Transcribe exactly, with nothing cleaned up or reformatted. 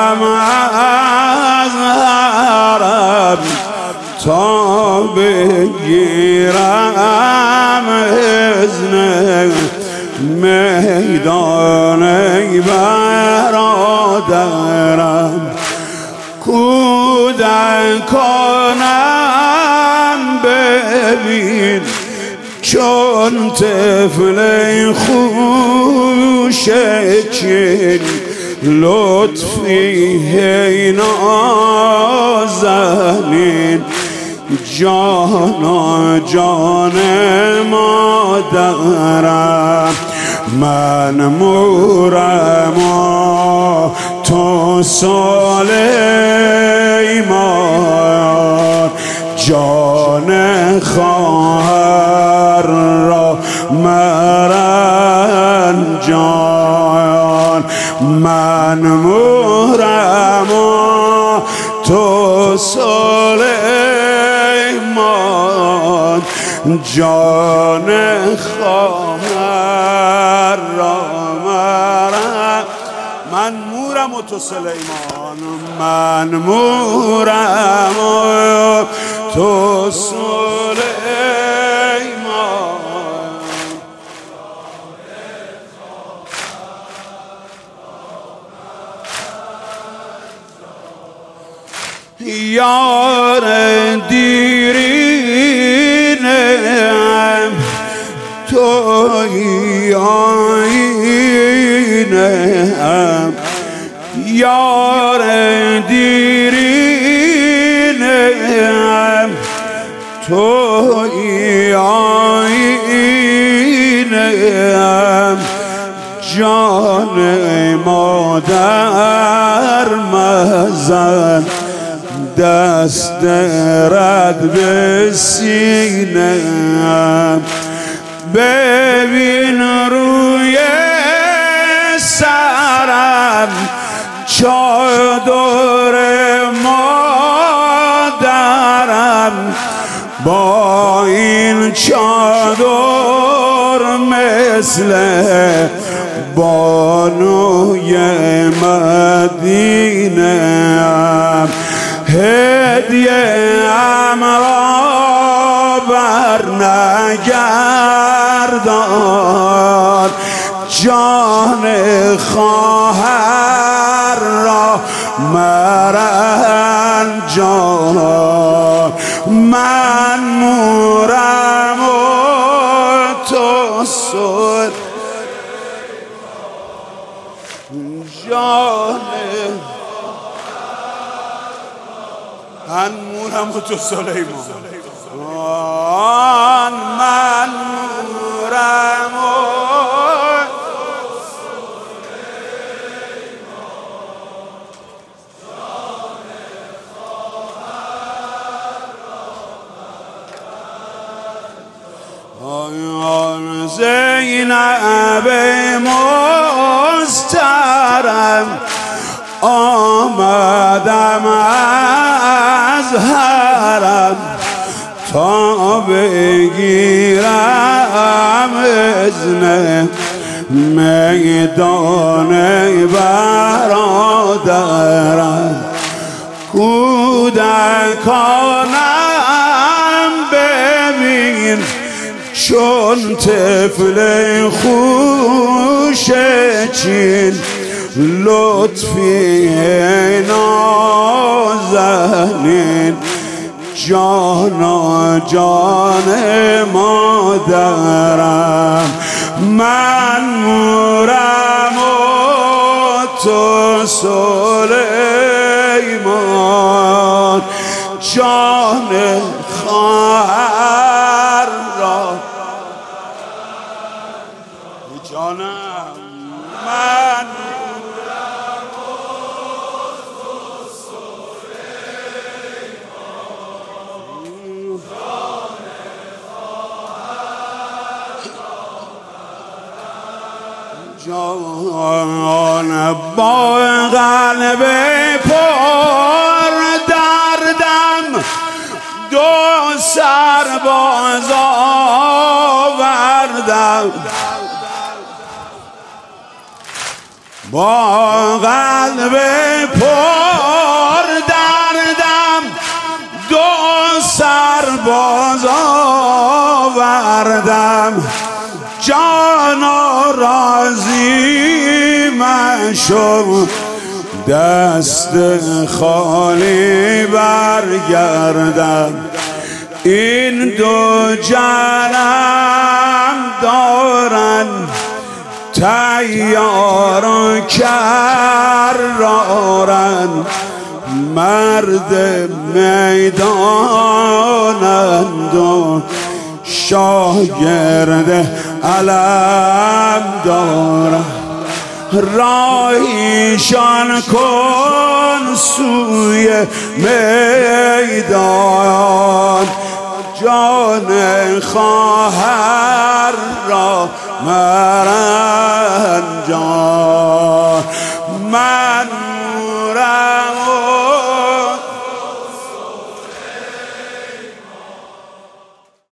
از حرم تا بگیرم اذن میدان ای برادرم. کودکانم ببین چون طفل خوشچین لطفی هی نازنین جانا جان مادرم. من مورم و تو سلیمان جان خواهر را مرنجان. من مورم و تو سلیمان جان خواهر را مرنجان. من مورم و تو سلیمان. من مورم و تو سلیمان. یار دیرینم توی آینم. یار دیرینم توی آینم. جان مادر مزن دست رد به سینم. ببین روی سرم چادر مادرم. با این چادر مثل بانوی مدینه هدیه ام را بر نگردان. جان خواهر را مرنجان. من مورم و تو سلیمان جان. من مورم و تو سلیمان. من مورم و آن زینب مسترم آمدم از حرم تا بگیرم اذن میدان برادرم. کودکانم ببین چون طفل خوشچین لطفی نازنین جانا جان مادرم. من مورم و تو سلیمان جان خواهر را جانم. من مورم و تو سلیمان جان جان. با قلب پر دردم دو سرباز آوردم. با قلب پر باز آوردم، جانا راضی مشو، دست خالی برگردم. این دو جنم دارن تیار و کرارن، مرد میدانند و شاگرد علم دارن. راهیشان کن سوی میدان، جان خواهر را مرنجان. من